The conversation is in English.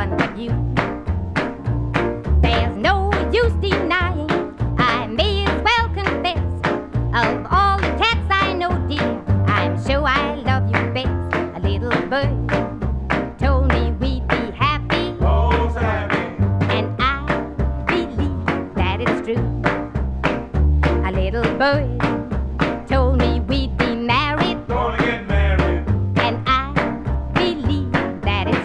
one but you. There's no use denying, I may as well confess. Of all the cats I know, dear, I'm sure I love you best. A little bird told me we'd be happy. Oh, so happy. And I believe that it's true. A little bird